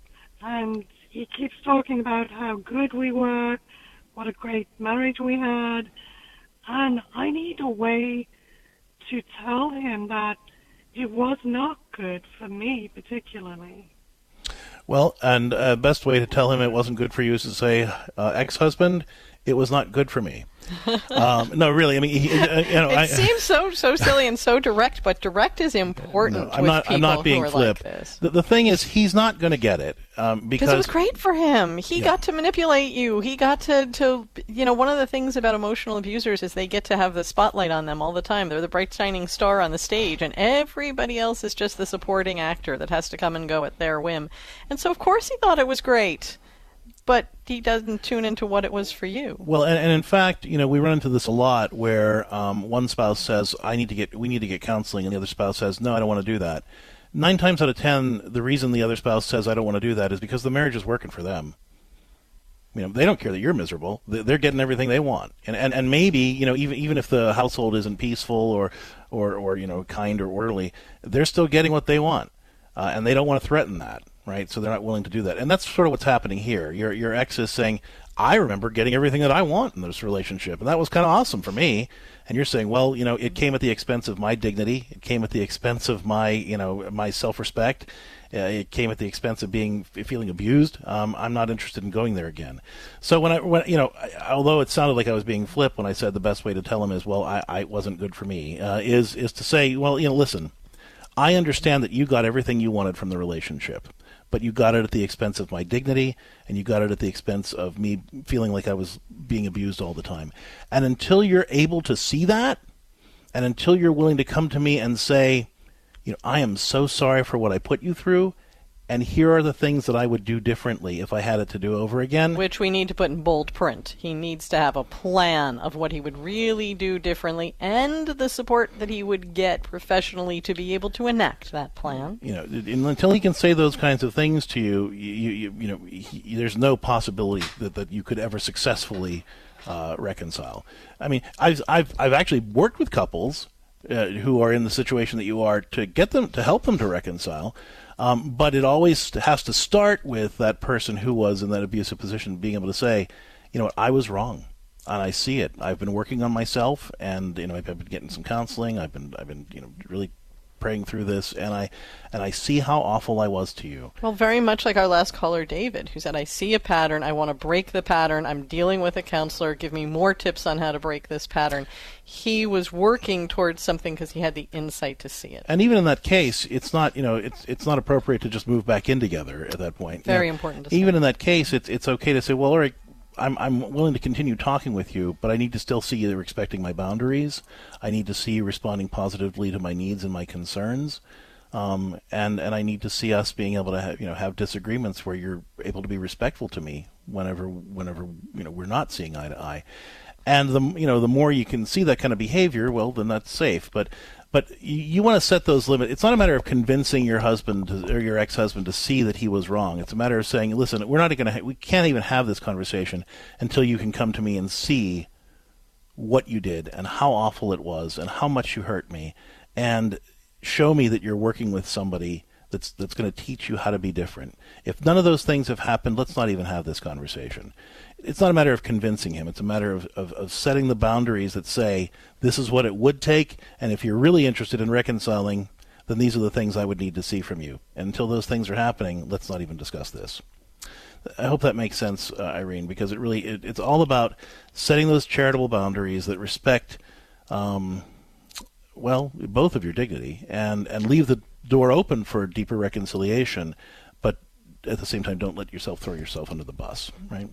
[SPEAKER 16] he keeps talking about how good we were, what a great marriage we had. And I need a way to tell him that it was not good for me particularly.
[SPEAKER 2] Well, and best way to tell him it wasn't good for you is to say, ex-husband, it was not good for me. No, really. I mean,
[SPEAKER 6] it seems so silly and so direct, but direct is important.
[SPEAKER 2] I'm not being flip.
[SPEAKER 6] Like this.
[SPEAKER 2] The thing is, he's not going to get it because
[SPEAKER 6] it was great for him. He got to manipulate you. He got to one of the things about emotional abusers is they get to have the spotlight on them all the time. They're the bright shining star on the stage, and everybody else is just the supporting actor that has to come and go at their whim. And so, of course, he thought it was great. But he doesn't tune into what it was for you.
[SPEAKER 2] Well, and in fact, we run into this a lot where one spouse says, we need to get counseling, and the other spouse says, no, I don't want to do that. 9 times out of 10, the reason the other spouse says, I don't want to do that, is because the marriage is working for them. They don't care that you're miserable. They're getting everything they want. And maybe, even if the household isn't peaceful or kind or orderly, they're still getting what they want. And they don't want to threaten that. Right, so they're not willing to do that, and that's sort of what's happening here. Your ex is saying, "I remember getting everything that I want in this relationship, and that was kind of awesome for me." And you're saying, "Well, it came at the expense of my dignity. It came at the expense of my, my self-respect. It came at the expense of feeling abused. I'm not interested in going there again." So when although it sounded like I was being flip when I said the best way to tell him is, "Well, I wasn't good for me," is to say, "Well, listen, I understand that you got everything you wanted from the relationship. But you got it at the expense of my dignity, and you got it at the expense of me feeling like I was being abused all the time. And until you're able to see that, and until you're willing to come to me and say, I am so sorry for what I put you through, and here are the things that I would do differently if I had it to do over again."
[SPEAKER 6] Which we need to put in bold print. He needs to have a plan of what he would really do differently and the support that he would get professionally to be able to enact that plan.
[SPEAKER 2] Until he can say those kinds of things to you, there's no possibility that you could ever successfully reconcile. I mean, I've actually worked with couples who are in the situation that you are to help them to reconcile. But it always has to start with that person who was in that abusive position being able to say, I was wrong, and I see it. I've been working on myself, and I've been getting some counseling. I've been really praying through this, and I see how awful I was to you.
[SPEAKER 6] Well, very much like our last caller, David, who said, I see a pattern, I want to break the pattern, I'm dealing with a counselor, give me more tips on how to break this pattern. He was working towards something because he had the insight to see it.
[SPEAKER 2] And even in that case, it's not, it's not appropriate to just move back in together at that point.
[SPEAKER 6] Very important to say.
[SPEAKER 2] Even in that case, it's okay to say, well, all right, I'm willing to continue talking with you, but I need to still see you respecting my boundaries. I need to see you responding positively to my needs and my concerns. And I need to see us being able to have disagreements where you're able to be respectful to me whenever we're not seeing eye to eye. And the more you can see that kind of behavior, well, then that's safe. But you want to set those limits. It's not a matter of convincing your husband or your ex-husband to see that he was wrong. It's a matter of saying, listen, we can't even have this conversation until you can come to me and see what you did and how awful it was and how much you hurt me, and show me that you're working with somebody that's going to teach you how to be different. If none of those things have happened, let's not even have this conversation. It's not a matter of convincing him. It's a matter of setting the boundaries that say, this is what it would take, and if you're really interested in reconciling, then these are the things I would need to see from you. And until those things are happening, let's not even discuss this. I hope that makes sense, Irene, because it's all about setting those charitable boundaries that respect, both of your dignity, and leave the door open for deeper reconciliation, but at the same time, don't let yourself throw yourself under the bus, right?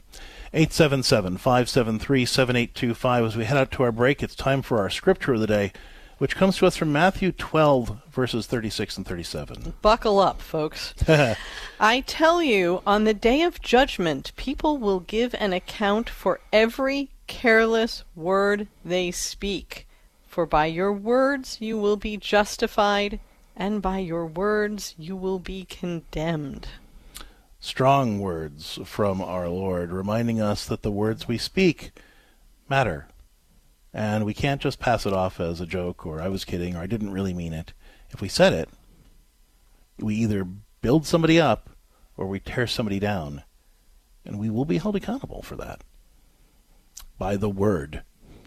[SPEAKER 2] 877-573-7825. As we head out to our break, it's time for our scripture of the day, which comes to us from Matthew 12, verses 36 and 37.
[SPEAKER 6] Buckle up, folks. I tell you, on the day of judgment, people will give an account for every careless word they speak. For by your words you will be justified, and by your words you will be condemned.
[SPEAKER 2] Strong words from our Lord, reminding us that the words we speak matter. And we can't just pass it off as a joke, or I was kidding, or I didn't really mean it. If we said it, we either build somebody up or we tear somebody down. And we will be held accountable for that by the word.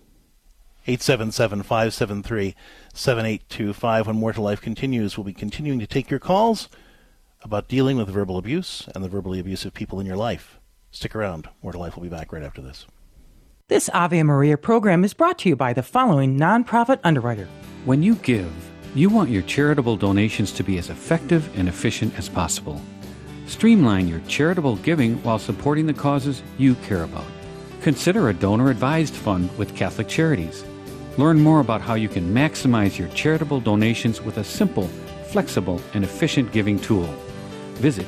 [SPEAKER 2] 877-573-7825. When More to Life continues, we'll be continuing to take your calls about dealing with verbal abuse and the verbally abusive people in your life. Stick around. More to Life will be back right after this.
[SPEAKER 17] This Ave Maria program is brought to you by the following nonprofit underwriter.
[SPEAKER 18] When you give, you want your charitable donations to be as effective and efficient as possible. Streamline your charitable giving while supporting the causes you care about. Consider a donor-advised fund with Catholic Charities. Learn more about how you can maximize your charitable donations with a simple, flexible, and efficient giving tool. Visit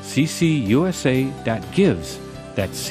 [SPEAKER 18] ccusa.gives. That's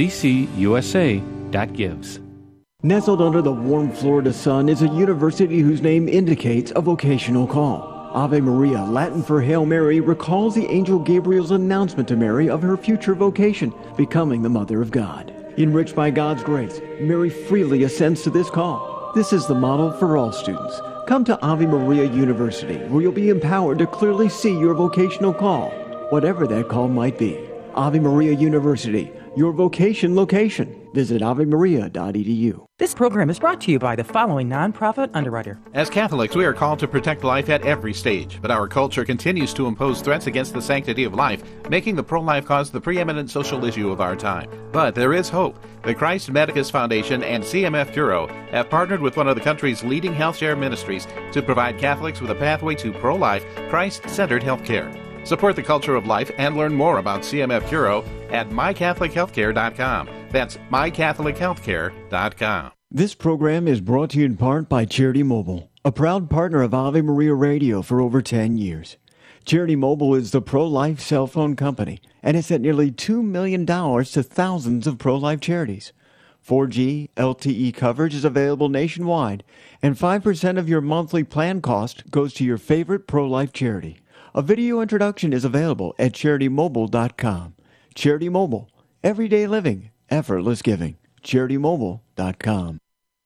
[SPEAKER 18] ccusa.gives.
[SPEAKER 1] Nestled under the warm Florida sun is a university whose name indicates a vocational call. Ave Maria, Latin for Hail Mary, recalls the angel Gabriel's announcement to Mary of her future vocation, becoming the Mother of God. Enriched by God's grace, Mary freely assents to this call. This is the model for all students. Come to Ave Maria University, where you'll be empowered to clearly see your vocational call, whatever that call might be. Ave Maria University, your vocation location. Visit avemaria.edu.
[SPEAKER 17] This program is brought to you by the following nonprofit underwriter.
[SPEAKER 19] As Catholics, we are called to protect life at every stage, but our culture continues to impose threats against the sanctity of life, making the pro-life cause the preeminent social issue of our time. But there is hope. The Christ Medicus Foundation and CMF Curo have partnered with one of the country's leading health share ministries to provide Catholics with a pathway to pro-life, Christ-centered health care. Support the culture of life and learn more about CMF Curo at mycatholichealthcare.com. That's mycatholichealthcare.com.
[SPEAKER 1] This program is brought to you in part by Charity Mobile, a proud partner of Ave Maria Radio for over 10 years. Charity Mobile is the pro-life cell phone company, and it's sent nearly $2 million to thousands of pro-life charities. 4G LTE coverage is available nationwide, and 5% of your monthly plan cost goes to your favorite pro-life charity. A video introduction is available at CharityMobile.com. Charity Mobile, everyday living, effortless giving. CharityMobile.com.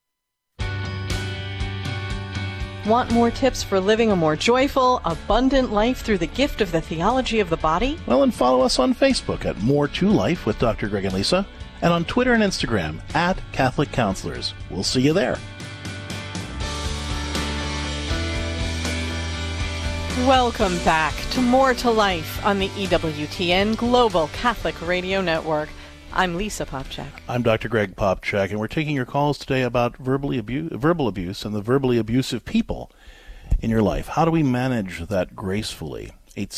[SPEAKER 6] Want more tips for living a more joyful, abundant life through the gift of the theology of the body?
[SPEAKER 2] Well, and follow us on Facebook at More to Life with Dr. Greg and Lisa, and on Twitter and Instagram at Catholic Counselors. We'll see you there.
[SPEAKER 6] Welcome back to More to Life on the EWTN Global Catholic Radio Network. I'm Lisa Popchak.
[SPEAKER 2] I'm Dr. Greg Popchak, and we're taking your calls today about verbal abuse and the verbally abusive people in your life. How do we manage that gracefully?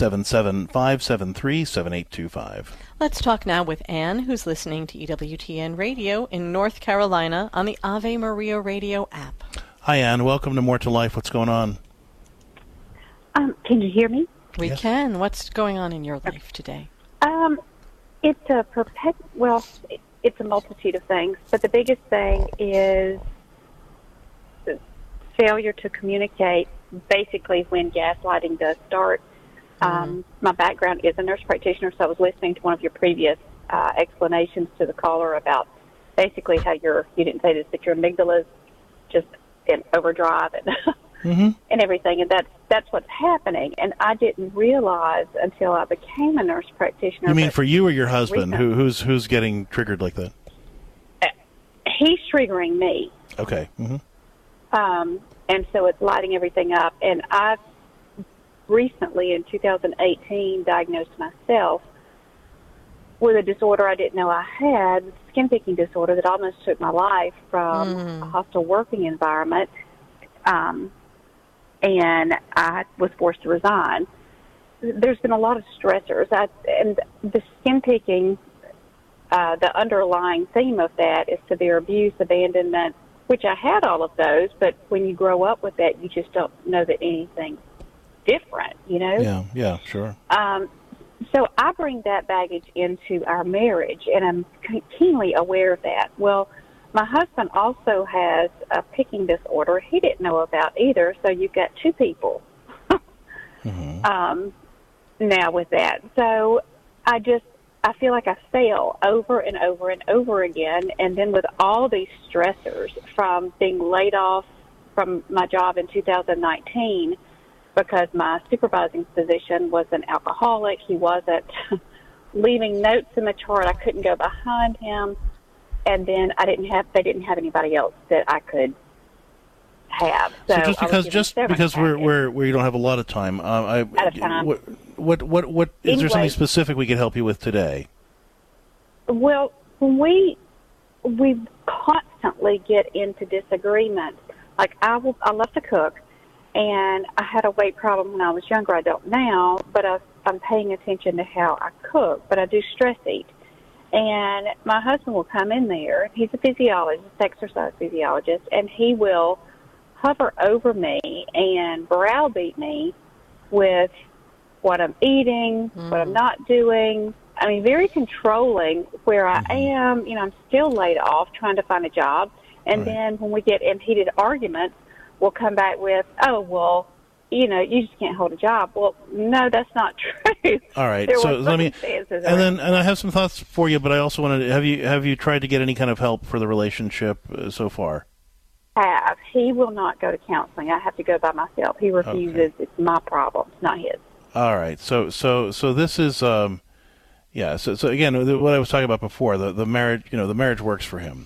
[SPEAKER 2] 877-573-7825.
[SPEAKER 6] Let's talk now with Anne, who's listening to EWTN Radio in North Carolina on the Ave Maria Radio app.
[SPEAKER 2] Hi, Anne. Welcome to More to Life. What's going on?
[SPEAKER 20] Can you hear me?
[SPEAKER 6] We can. What's going on in your life today?
[SPEAKER 20] It's a it's a multitude of things, but the biggest thing is the failure to communicate. Basically, when gaslighting does start. My background is a nurse practitioner, so I was listening to one of your previous explanations to the caller about basically how you didn't say this, but your amygdala is just in overdrive and and everything, and that's what's happening. And I didn't realize until I became a nurse practitioner.
[SPEAKER 2] You mean for you or your husband? Who's getting triggered like that?
[SPEAKER 20] He's triggering me.
[SPEAKER 2] Okay.
[SPEAKER 20] And so it's lighting everything up. And I've recently, in 2018, diagnosed myself with a disorder I didn't know I had, skin picking disorder that almost took my life from a hostile working environment. And I was forced to resign. There's been a lot of stressors. And the skin picking, the underlying theme of that is severe abuse, abandonment, which I had all of those, but when you grow up with that, you just don't know that anything's different, you know?
[SPEAKER 2] Yeah, sure.
[SPEAKER 20] So I bring that baggage into our marriage, and I'm keenly aware of that. Well, my husband also has a picking disorder. He didn't know about either, so you've got two people now with that. So I feel like I fail over and over and over again, and then with all these stressors from being laid off from my job in 2019 because my supervising physician was an alcoholic. He wasn't leaving notes in the chart. I couldn't go behind him. And then they didn't have anybody else that I could have. So
[SPEAKER 2] just because we don't have a lot of time,
[SPEAKER 20] out of time.
[SPEAKER 2] What is there something specific we could help you with today?
[SPEAKER 20] Well, we constantly get into disagreements. Like I love to cook, and I had a weight problem when I was younger. I don't now, but I'm paying attention to how I cook. But I do stress eat. And my husband will come in there. He's a physiologist, exercise physiologist, and he will hover over me and browbeat me with what I'm eating, what I'm not doing. I mean, very controlling where I am. You know, I'm still laid off trying to find a job. And then when we get in heated arguments, we'll come back with, oh, well, you know, you just can't hold a job. Well, no, that's not true.
[SPEAKER 2] All right. So let me, and I have some thoughts for you, but I also wanted to, have you tried to get any kind of help for the relationship so far?
[SPEAKER 20] He will not go to counseling. I have to go by myself. He refuses. Okay. It's my problem. It's not his.
[SPEAKER 2] All right. So this is, So again, what I was talking about before, the marriage, the marriage works for him.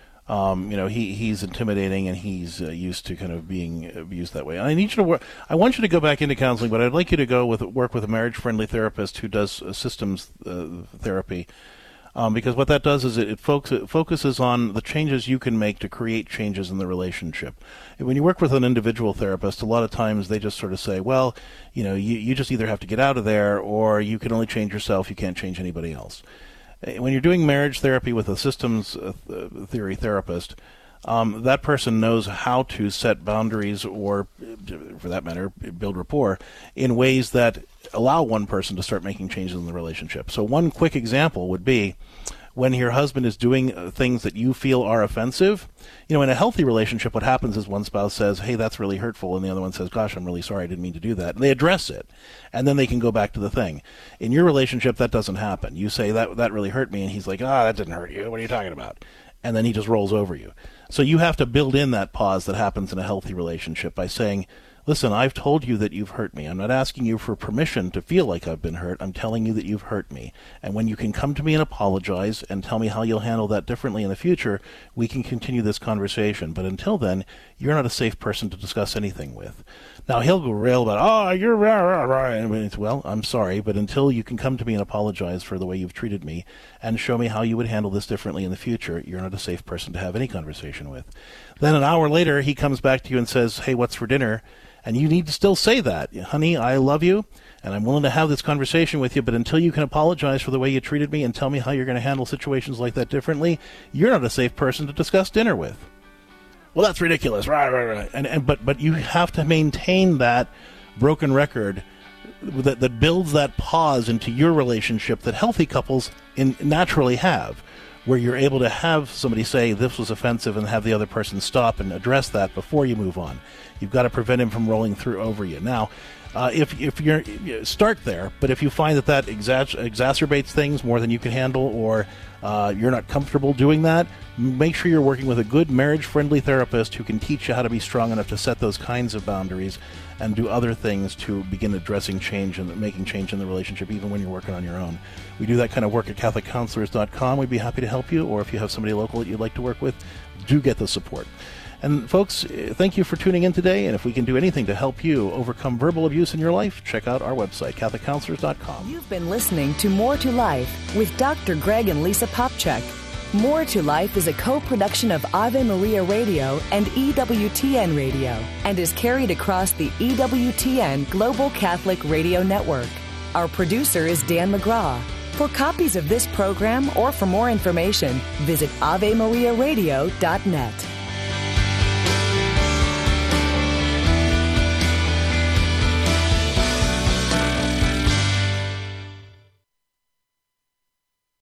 [SPEAKER 2] He's intimidating and he's used to kind of being abused that way. I need you to work. I want you to go back into counseling, but I'd like you to work with a marriage-friendly therapist who does systems therapy, because what that does is it focuses on the changes you can make to create changes in the relationship. When you work with an individual therapist, a lot of times they just sort of say, well, you just either have to get out of there or you can only change yourself. You can't change anybody else. When you're doing marriage therapy with a systems theory therapist, that person knows how to set boundaries or, for that matter, build rapport in ways that allow one person to start making changes in the relationship. So one quick example would be when your husband is doing things that you feel are offensive. In a healthy relationship, what happens is one spouse says, hey, that's really hurtful, and the other one says, gosh, I'm really sorry, I didn't mean to do that. And they address it, and then they can go back to the thing. In your relationship, that doesn't happen. You say, that really hurt me, and he's like, that didn't hurt you. What are you talking about? And then he just rolls over you. So you have to build in that pause that happens in a healthy relationship by saying, listen, I've told you that you've hurt me. I'm not asking you for permission to feel like I've been hurt. I'm telling you that you've hurt me. And when you can come to me and apologize and tell me how you'll handle that differently in the future, we can continue this conversation. But until then, you're not a safe person to discuss anything with. Now, he'll go rail about, you're right. Well, I'm sorry, but until you can come to me and apologize for the way you've treated me and show me how you would handle this differently in the future, you're not a safe person to have any conversation with. Then an hour later, he comes back to you and says, hey, what's for dinner? And you need to still say that. Honey, I love you, and I'm willing to have this conversation with you, but until you can apologize for the way you treated me and tell me how you're going to handle situations like that differently, you're not a safe person to discuss dinner with. Well, that's ridiculous. Right. But you have to maintain that broken record that builds that pause into your relationship that healthy couples naturally have, where you're able to have somebody say this was offensive and have the other person stop and address that before you move on. You've got to prevent him from rolling through over you. Now, if you're start there, but if you find that exacerbates things more than you can handle, or you're not comfortable doing that, make sure you're working with a good marriage-friendly therapist who can teach you how to be strong enough to set those kinds of boundaries and do other things to begin addressing change and making change in the relationship, even when you're working on your own. We do that kind of work at CatholicCounselors.com. We'd be happy to help you, or if you have somebody local that you'd like to work with, do get the support. And folks, thank you for tuning in today, and if we can do anything to help you overcome verbal abuse in your life, check out our website, CatholicCounselors.com.
[SPEAKER 21] You've been listening to More to Life with Dr. Greg and Lisa Popchak. More to Life is a co-production of Ave Maria Radio and EWTN Radio and is carried across the EWTN Global Catholic Radio Network. Our producer is Dan McGraw. For copies of this program or for more information, visit AveMariaRadio.net.